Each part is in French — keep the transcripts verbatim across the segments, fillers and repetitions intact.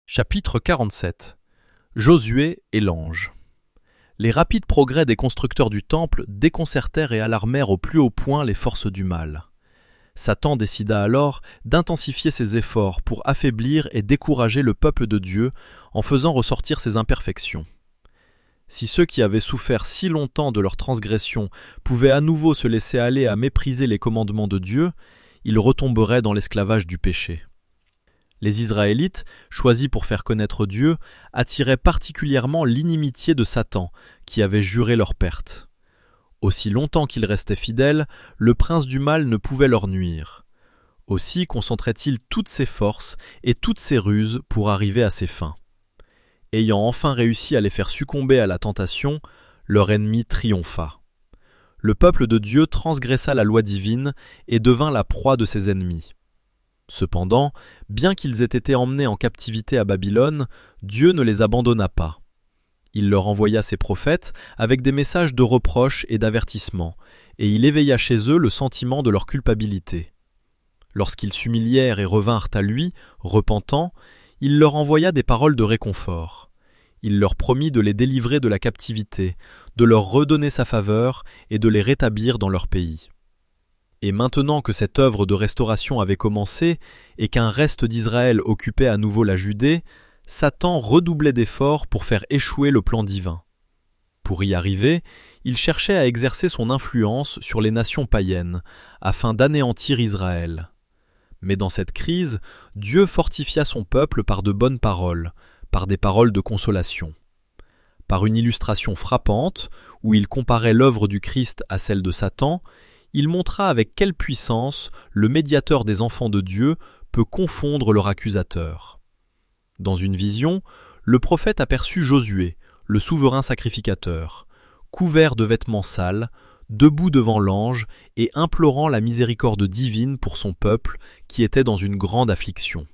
Chapitre quarante-sept. Josué et l'ange. Les rapides progrès des constructeurs du temple déconcertèrent et alarmèrent au plus haut point les forces du mal. Satan décida alors d'intensifier ses efforts pour affaiblir et décourager le peuple de Dieu en faisant ressortir ses imperfections. Si ceux qui avaient souffert si longtemps de leur transgression pouvaient à nouveau se laisser aller à mépriser les commandements de Dieu, ils retomberaient dans l'esclavage du péché. Les Israélites, choisis pour faire connaître Dieu, attiraient particulièrement l'inimitié de Satan, qui avait juré leur perte. Aussi longtemps qu'ils restaient fidèles, le prince du mal ne pouvait leur nuire. Aussi concentrait-il toutes ses forces et toutes ses ruses pour arriver à ses fins. Ayant enfin réussi à les faire succomber à la tentation, leur ennemi triompha. Le peuple de Dieu transgressa la loi divine et devint la proie de ses ennemis. Cependant, bien qu'ils aient été emmenés en captivité à Babylone, Dieu ne les abandonna pas. Il leur envoya ses prophètes avec des messages de reproche et d'avertissement, et il éveilla chez eux le sentiment de leur culpabilité. Lorsqu'ils s'humilièrent et revinrent à lui, repentants, il leur envoya des paroles de réconfort. Il leur promit de les délivrer de la captivité, de leur redonner sa faveur et de les rétablir dans leur pays. Et maintenant que cette œuvre de restauration avait commencé et qu'un reste d'Israël occupait à nouveau la Judée, Satan redoublait d'efforts pour faire échouer le plan divin. Pour y arriver, il cherchait à exercer son influence sur les nations païennes, afin d'anéantir Israël. Mais dans cette crise, Dieu fortifia son peuple par de bonnes paroles, par des paroles de consolation. Par une illustration frappante, où il comparait l'œuvre du Christ à celle de Satan, il montra avec quelle puissance le médiateur des enfants de Dieu peut confondre leur accusateur. Dans une vision, le prophète aperçut Josué, le souverain sacrificateur, couvert de vêtements sales, debout devant l'ange et implorant la miséricorde divine pour son peuple qui était dans une grande affliction.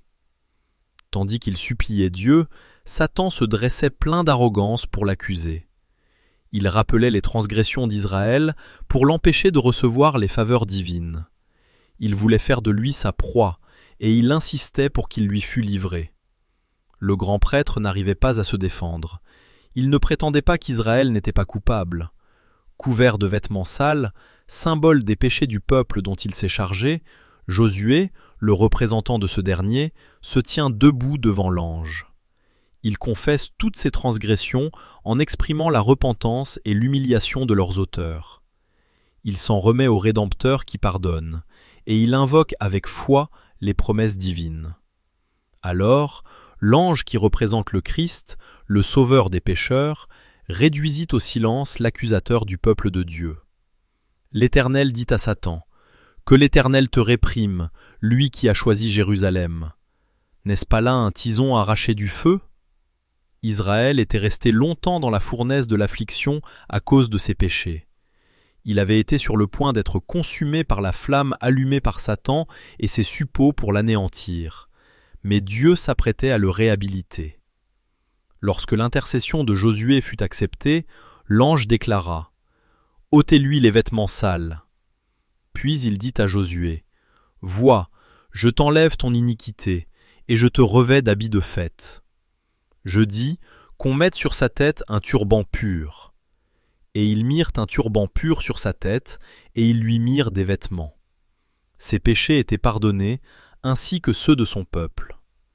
Tandis qu'il suppliait Dieu, Satan se dressait plein d'arrogance pour l'accuser. Il rappelait les transgressions d'Israël pour l'empêcher de recevoir les faveurs divines. Il voulait faire de lui sa proie, et il insistait pour qu'il lui fût livré. Le grand prêtre n'arrivait pas à se défendre. Il ne prétendait pas qu'Israël n'était pas coupable. Couvert de vêtements sales, symbole des péchés du peuple dont il s'est chargé, Josué, le représentant de ce dernier, se tient debout devant l'ange. Il confesse toutes ses transgressions en exprimant la repentance et l'humiliation de leurs auteurs. Il s'en remet au Rédempteur qui pardonne, et il invoque avec foi les promesses divines. Alors, l'ange qui représente le Christ, le sauveur des pécheurs, réduisit au silence l'accusateur du peuple de Dieu. L'Éternel dit à Satan, « Que l'Éternel te réprime, lui qui a choisi Jérusalem. N'est-ce pas là un tison arraché du feu ?» Israël était resté longtemps dans la fournaise de l'affliction à cause de ses péchés. Il avait été sur le point d'être consumé par la flamme allumée par Satan et ses suppôts pour l'anéantir. Mais Dieu s'apprêtait à le réhabiliter. Lorsque l'intercession de Josué fut acceptée, l'ange déclara « Ôtez-lui les vêtements sales. » Puis il dit à Josué « Vois, je t'enlève ton iniquité, et je te revêts d'habits de fête. » Je dis qu'on mette sur sa tête un turban pur. Et ils mirent un turban pur sur sa tête, et ils lui mirent des vêtements. Ses péchés étaient pardonnés, ainsi que ceux de son peuple.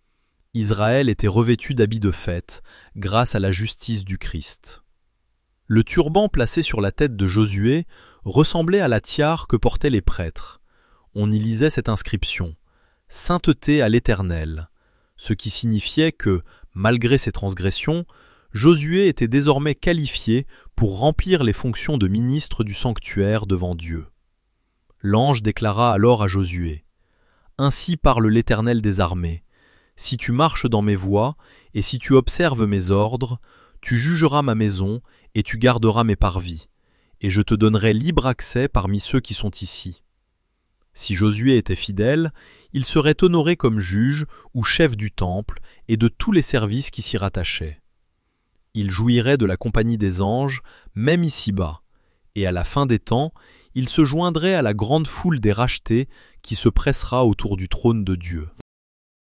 Israël était revêtu d'habits de fête, grâce à la justice du Christ. Le turban placé sur la tête de Josué ressemblait à la tiare que portaient les prêtres. On y lisait cette inscription « Sainteté à l'Éternel », ce qui signifiait que, malgré ses transgressions, Josué était désormais qualifié pour remplir les fonctions de ministre du sanctuaire devant Dieu. L'ange déclara alors à Josué « Ainsi parle l'Éternel des armées. Si tu marches dans mes voies, et si tu observes mes ordres, tu jugeras ma maison, et tu garderas mes parvis, et je te donnerai libre accès parmi ceux qui sont ici. » Si Josué était fidèle, il serait honoré comme juge ou chef du temple et de tous les services qui s'y rattachaient. Il jouirait de la compagnie des anges, même ici-bas, et à la fin des temps, il se joindrait à la grande foule des rachetés qui se pressera autour du trône de Dieu.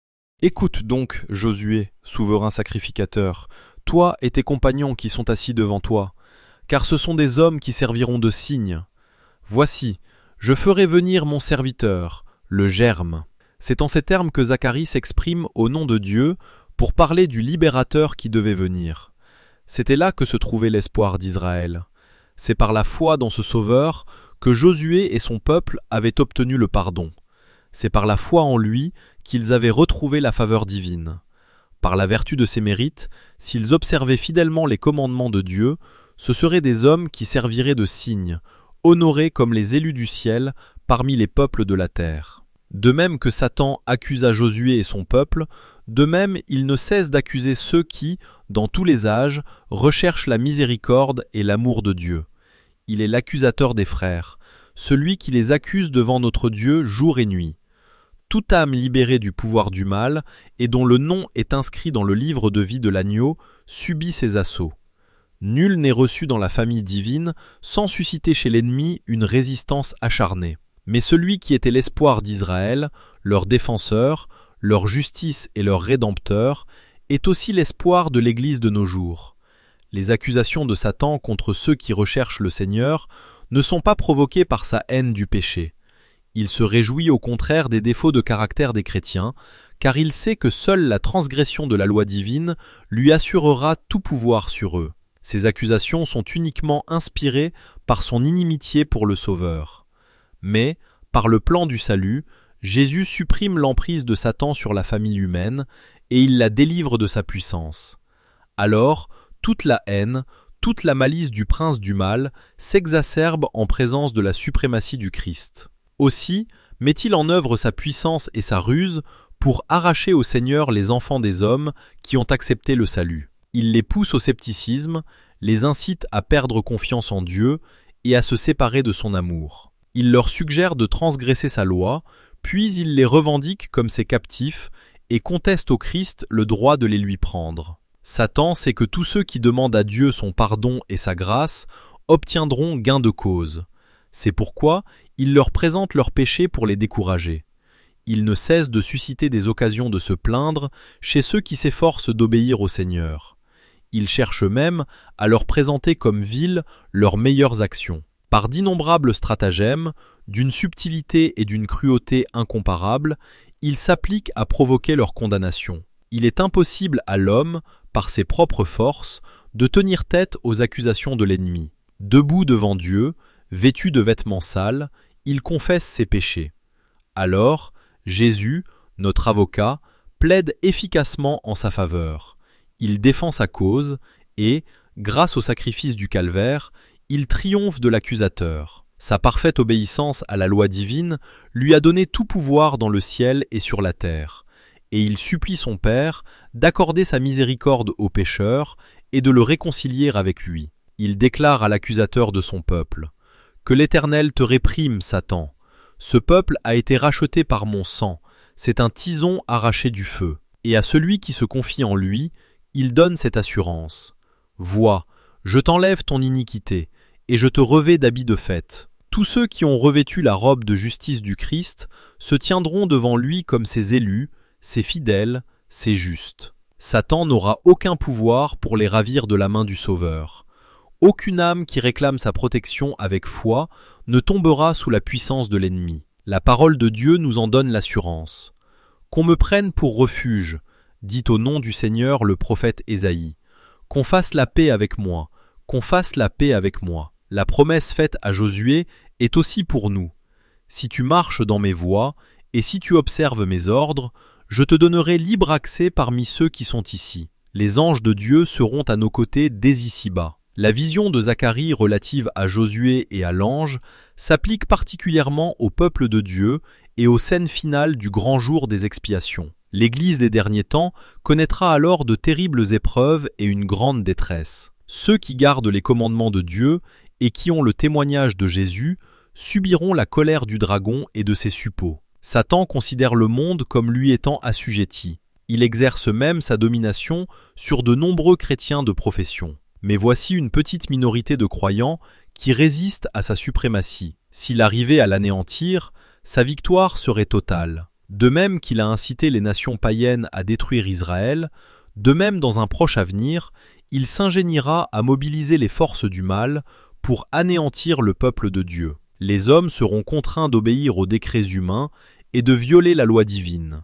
Écoute donc, Josué, souverain sacrificateur, toi et tes compagnons qui sont assis devant toi, car ce sont des hommes qui serviront de signe. Voici, je ferai venir mon serviteur, le germe. C'est en ces termes que Zacharie s'exprime au nom de Dieu pour parler du libérateur qui devait venir. C'était là que se trouvait l'espoir d'Israël. C'est par la foi dans ce Sauveur que Josué et son peuple avaient obtenu le pardon. C'est par la foi en lui qu'ils avaient retrouvé la faveur divine. Par la vertu de ses mérites, s'ils observaient fidèlement les commandements de Dieu, ce seraient des hommes qui serviraient de signes, honorés comme les élus du ciel parmi les peuples de la terre. De même que Satan accusa Josué et son peuple, de même il ne cesse d'accuser ceux qui, dans tous les âges, recherchent la miséricorde et l'amour de Dieu. Il est l'accusateur des frères, celui qui les accuse devant notre Dieu jour et nuit. Toute âme libérée du pouvoir du mal, et dont le nom est inscrit dans le livre de vie de l'agneau, subit ses assauts. Nul n'est reçu dans la famille divine sans susciter chez l'ennemi une résistance acharnée. Mais celui qui était l'espoir d'Israël, leur défenseur, leur justice et leur rédempteur, est aussi l'espoir de l'Église de nos jours. Les accusations de Satan contre ceux qui recherchent le Seigneur ne sont pas provoquées par sa haine du péché. Il se réjouit au contraire des défauts de caractère des chrétiens, car il sait que seule la transgression de la loi divine lui assurera tout pouvoir sur eux. Ces accusations sont uniquement inspirées par son inimitié pour le Sauveur. Mais, par le plan du salut, Jésus supprime l'emprise de Satan sur la famille humaine et il la délivre de sa puissance. Alors, toute la haine, toute la malice du prince du mal s'exacerbe en présence de la suprématie du Christ. Aussi, met-il en œuvre sa puissance et sa ruse pour arracher au Seigneur les enfants des hommes qui ont accepté le salut. Il les pousse au scepticisme, les incite à perdre confiance en Dieu et à se séparer de son amour. Il leur suggère de transgresser sa loi, puis il les revendique comme ses captifs et conteste au Christ le droit de les lui prendre. Satan sait que tous ceux qui demandent à Dieu son pardon et sa grâce obtiendront gain de cause. C'est pourquoi il leur présente leurs péchés pour les décourager. Il ne cesse de susciter des occasions de se plaindre chez ceux qui s'efforcent d'obéir au Seigneur. Il cherche même à leur présenter comme viles leurs meilleures actions. Par d'innombrables stratagèmes, d'une subtilité et d'une cruauté incomparables, il s'applique à provoquer leur condamnation. Il est impossible à l'homme, par ses propres forces, de tenir tête aux accusations de l'ennemi. Debout devant Dieu, vêtu de vêtements sales, il confesse ses péchés. Alors, Jésus, notre avocat, plaide efficacement en sa faveur. Il défend sa cause et, grâce au sacrifice du calvaire, il triomphe de l'accusateur. Sa parfaite obéissance à la loi divine lui a donné tout pouvoir dans le ciel et sur la terre, et il supplie son Père d'accorder sa miséricorde aux pécheurs et de le réconcilier avec lui. Il déclare à l'accusateur de son peuple : « Que l'Éternel te réprime, Satan. Ce peuple a été racheté par mon sang, c'est un tison arraché du feu. » Et à celui qui se confie en lui, il donne cette assurance : « Vois, je t'enlève ton iniquité, et je te revêts d'habits de fête. » Tous ceux qui ont revêtu la robe de justice du Christ se tiendront devant lui comme ses élus, ses fidèles, ses justes. Satan n'aura aucun pouvoir pour les ravir de la main du Sauveur. Aucune âme qui réclame sa protection avec foi ne tombera sous la puissance de l'ennemi. La parole de Dieu nous en donne l'assurance. « Qu'on me prenne pour refuge, dit au nom du Seigneur le prophète Ésaïe. Qu'on fasse la paix avec moi, qu'on fasse la paix avec moi. » La promesse faite à Josué est aussi pour nous. Si tu marches dans mes voies, et si tu observes mes ordres, je te donnerai libre accès parmi ceux qui sont ici. Les anges de Dieu seront à nos côtés dès ici-bas. La vision de Zacharie relative à Josué et à l'ange s'applique particulièrement au peuple de Dieu et aux scènes finales du grand jour des expiations. L'Église des derniers temps connaîtra alors de terribles épreuves et une grande détresse. Ceux qui gardent les commandements de Dieu et qui ont le témoignage de Jésus subiront la colère du dragon et de ses suppôts. Satan considère le monde comme lui étant assujetti. Il exerce même sa domination sur de nombreux chrétiens de profession. Mais voici une petite minorité de croyants qui résiste à sa suprématie. S'il arrivait à l'anéantir, sa victoire serait totale. De même qu'il a incité les nations païennes à détruire Israël, de même dans un proche avenir, il s'ingéniera à mobiliser les forces du mal pour anéantir le peuple de Dieu. Les hommes seront contraints d'obéir aux décrets humains et de violer la loi divine.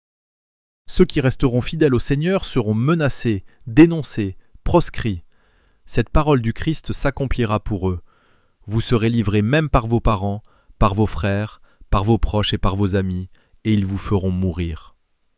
Ceux qui resteront fidèles au Seigneur seront menacés, dénoncés, proscrits. Cette parole du Christ s'accomplira pour eux. Vous serez livrés même par vos parents, par vos frères, par vos proches et par vos amis, et ils vous feront mourir.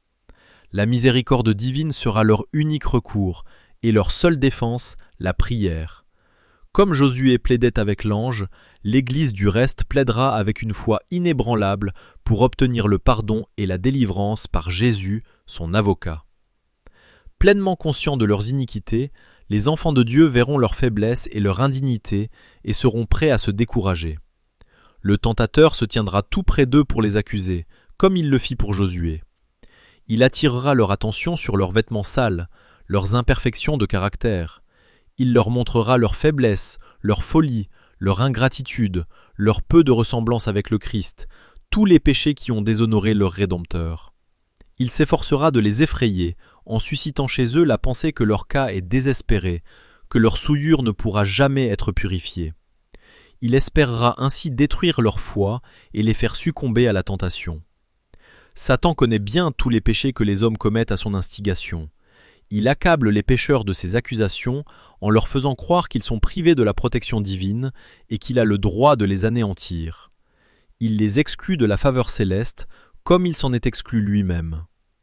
La miséricorde divine sera leur unique recours, et leur seule défense, la prière. Comme Josué plaidait avec l'ange, l'Église du reste plaidera avec une foi inébranlable pour obtenir le pardon et la délivrance par Jésus, son avocat. Pleinement conscients de leurs iniquités, les enfants de Dieu verront leur faiblesse et leur indignité et seront prêts à se décourager. Le tentateur se tiendra tout près d'eux pour les accuser, comme il le fit pour Josué. Il attirera leur attention sur leurs vêtements sales, leurs imperfections de caractère. Il leur montrera leur faiblesse, leur folie, leur ingratitude, leur peu de ressemblance avec le Christ, tous les péchés qui ont déshonoré leur Rédempteur. Il s'efforcera de les effrayer, en suscitant chez eux la pensée que leur cas est désespéré, que leur souillure ne pourra jamais être purifiée. Il espérera ainsi détruire leur foi et les faire succomber à la tentation. Satan connaît bien tous les péchés que les hommes commettent à son instigation. Il accable les pécheurs de ses accusations en leur faisant croire qu'ils sont privés de la protection divine et qu'il a le droit de les anéantir. Il les exclut de la faveur céleste, comme il s'en est exclu lui-même.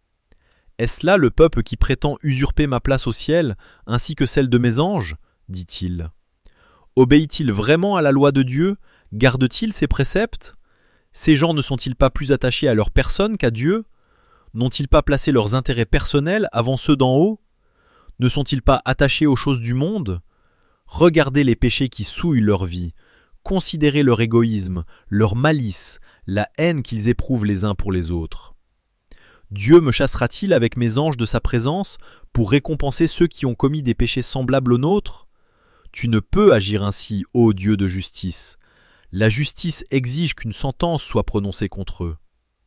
Est-ce là le peuple qui prétend usurper ma place au ciel, ainsi que celle de mes anges ? Dit-il. Obéit-il vraiment à la loi de Dieu ? Garde-t-il ses préceptes ? Ces gens ne sont-ils pas plus attachés à leur personne qu'à Dieu ? N'ont-ils pas placé leurs intérêts personnels avant ceux d'en haut ? Ne sont-ils pas attachés aux choses du monde ? Regardez les péchés qui souillent leur vie, considérez leur égoïsme, leur malice, la haine qu'ils éprouvent les uns pour les autres. Dieu me chassera-t-il avec mes anges de sa présence pour récompenser ceux qui ont commis des péchés semblables aux nôtres ? Tu ne peux agir ainsi, ô Dieu de justice. La justice exige qu'une sentence soit prononcée contre eux.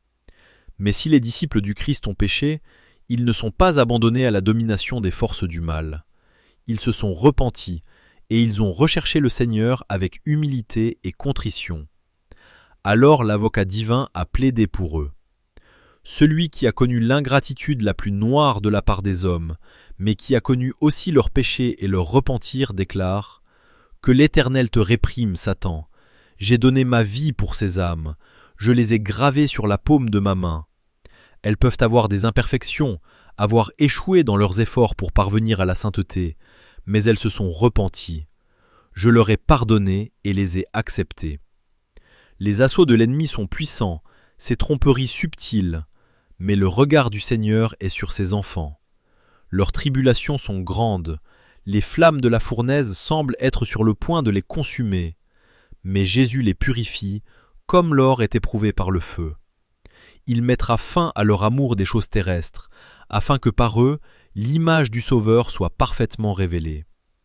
Mais si les disciples du Christ ont péché, ils ne sont pas abandonnés à la domination des forces du mal. Ils se sont repentis et ils ont recherché le Seigneur avec humilité et contrition. Alors l'avocat divin a plaidé pour eux. Celui qui a connu l'ingratitude la plus noire de la part des hommes, mais qui a connu aussi leurs péchés et leur repentir, déclare « Que l'Éternel te réprime, Satan. J'ai donné ma vie pour ces âmes. Je les ai gravées sur la paume de ma main. Elles peuvent avoir des imperfections, avoir échoué dans leurs efforts pour parvenir à la sainteté, mais elles se sont repenties. Je leur ai pardonné et les ai acceptées. Les assauts de l'ennemi sont puissants, ses tromperies subtiles, mais le regard du Seigneur est sur ses enfants. Leurs tribulations sont grandes, les flammes de la fournaise semblent être sur le point de les consumer, mais Jésus les purifie, comme l'or est éprouvé par le feu. Il mettra fin à leur amour des choses terrestres, afin que par eux, l'image du Sauveur soit parfaitement révélée.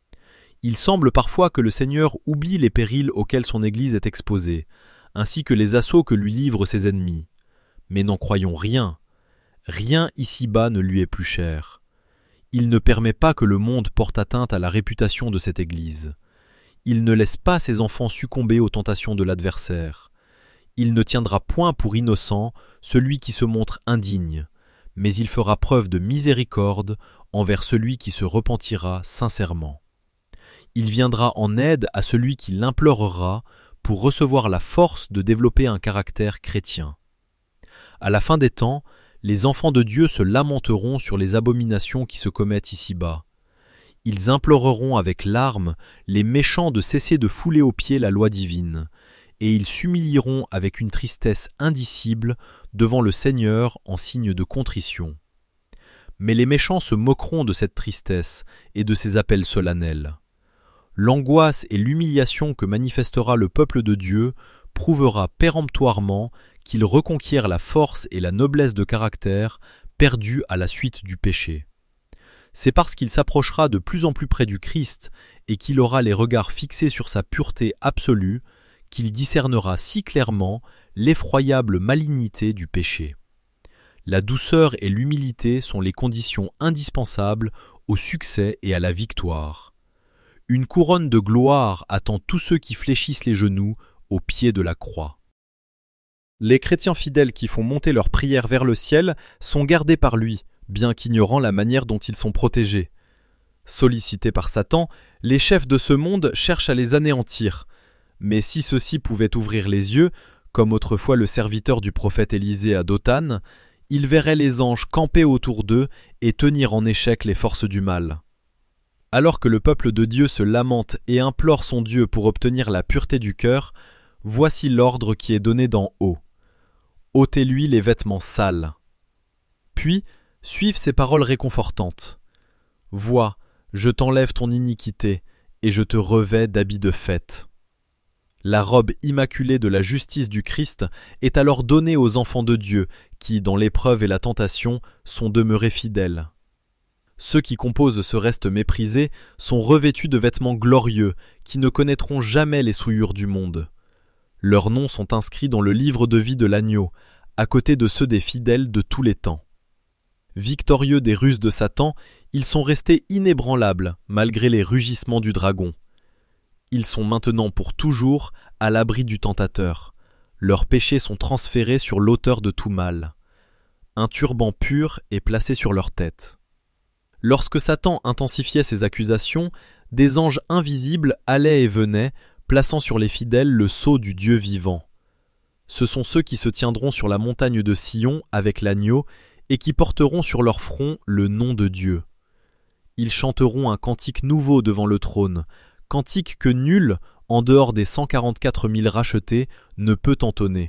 Il semble parfois que le Seigneur oublie les périls auxquels son Église est exposée, ainsi que les assauts que lui livrent ses ennemis. Mais n'en croyons rien. Rien ici-bas ne lui est plus cher. Il ne permet pas que le monde porte atteinte à la réputation de cette Église. Il ne laisse pas ses enfants succomber aux tentations de l'adversaire. Il ne tiendra point pour innocent celui qui se montre indigne, mais il fera preuve de miséricorde envers celui qui se repentira sincèrement. Il viendra en aide à celui qui l'implorera pour recevoir la force de développer un caractère chrétien. À la fin des temps, les enfants de Dieu se lamenteront sur les abominations qui se commettent ici-bas. Ils imploreront avec larmes les méchants de cesser de fouler aux pieds la loi divine, et ils s'humilieront avec une tristesse indicible devant le Seigneur en signe de contrition. Mais les méchants se moqueront de cette tristesse et de ces appels solennels. L'angoisse et l'humiliation que manifestera le peuple de Dieu prouvera péremptoirement qu'il reconquiert la force et la noblesse de caractère perdue à la suite du péché. C'est parce qu'il s'approchera de plus en plus près du Christ et qu'il aura les regards fixés sur sa pureté absolue qu'il discernera si clairement l'effroyable malignité du péché. La douceur et l'humilité sont les conditions indispensables au succès et à la victoire. Une couronne de gloire attend tous ceux qui fléchissent les genoux au pied de la croix. Les chrétiens fidèles qui font monter leurs prières vers le ciel sont gardés par lui, bien qu'ignorant la manière dont ils sont protégés. Sollicités par Satan, les chefs de ce monde cherchent à les anéantir. Mais si ceux-ci pouvaient ouvrir les yeux, comme autrefois le serviteur du prophète Élisée à Dothan, ils verraient les anges camper autour d'eux et tenir en échec les forces du mal. Alors que le peuple de Dieu se lamente et implore son Dieu pour obtenir la pureté du cœur, voici l'ordre qui est donné d'en haut. Ôtez-lui les vêtements sales. Puis suivent ces paroles réconfortantes. Vois, je t'enlève ton iniquité, et je te revêts d'habits de fête. La robe immaculée de la justice du Christ est alors donnée aux enfants de Dieu, qui, dans l'épreuve et la tentation, sont demeurés fidèles. Ceux qui composent ce reste méprisé sont revêtus de vêtements glorieux, qui ne connaîtront jamais les souillures du monde. Leurs noms sont inscrits dans le livre de vie de l'agneau, à côté de ceux des fidèles de tous les temps. Victorieux des ruses de Satan, ils sont restés inébranlables malgré les rugissements du dragon. Ils sont maintenant pour toujours à l'abri du tentateur. Leurs péchés sont transférés sur l'auteur de tout mal. Un turban pur est placé sur leur tête. Lorsque Satan intensifiait ses accusations, des anges invisibles allaient et venaient, plaçant sur les fidèles le sceau du Dieu vivant. Ce sont ceux qui se tiendront sur la montagne de Sion avec l'agneau et qui porteront sur leur front le nom de Dieu. Ils chanteront un cantique nouveau devant le trône, cantique que nul, en dehors des cent quarante-quatre mille rachetés, ne peut entonner.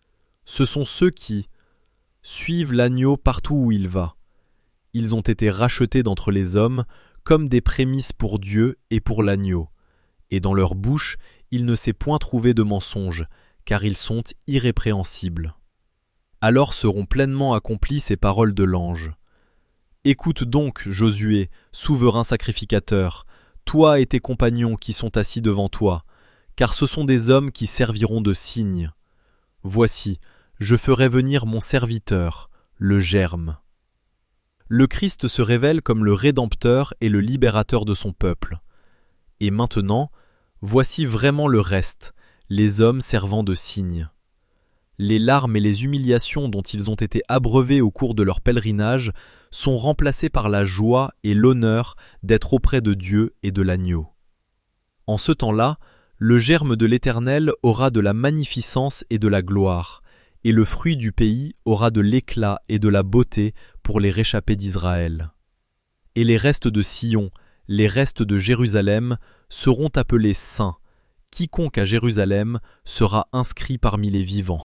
Ce sont ceux qui suivent l'agneau partout où il va. Ils ont été rachetés d'entre les hommes comme des prémices pour Dieu et pour l'agneau. Et dans leur bouche, il ne s'est point trouvé de mensonge, car ils sont irrépréhensibles. Alors seront pleinement accomplies ces paroles de l'ange. Écoute donc, Josué, souverain sacrificateur, toi et tes compagnons qui sont assis devant toi, car ce sont des hommes qui serviront de signe. Voici, je ferai venir mon serviteur, le germe. Le Christ se révèle comme le Rédempteur et le libérateur de son peuple. Et maintenant, voici vraiment le reste, les hommes servant de signe. Les larmes et les humiliations dont ils ont été abreuvés au cours de leur pèlerinage sont remplacées par la joie et l'honneur d'être auprès de Dieu et de l'agneau. En ce temps-là, le germe de l'Éternel aura de la magnificence et de la gloire, et le fruit du pays aura de l'éclat et de la beauté pour les réchappés d'Israël. Et les restes de Sion, les restes de Jérusalem, seront appelés saints. Quiconque à Jérusalem sera inscrit parmi les vivants.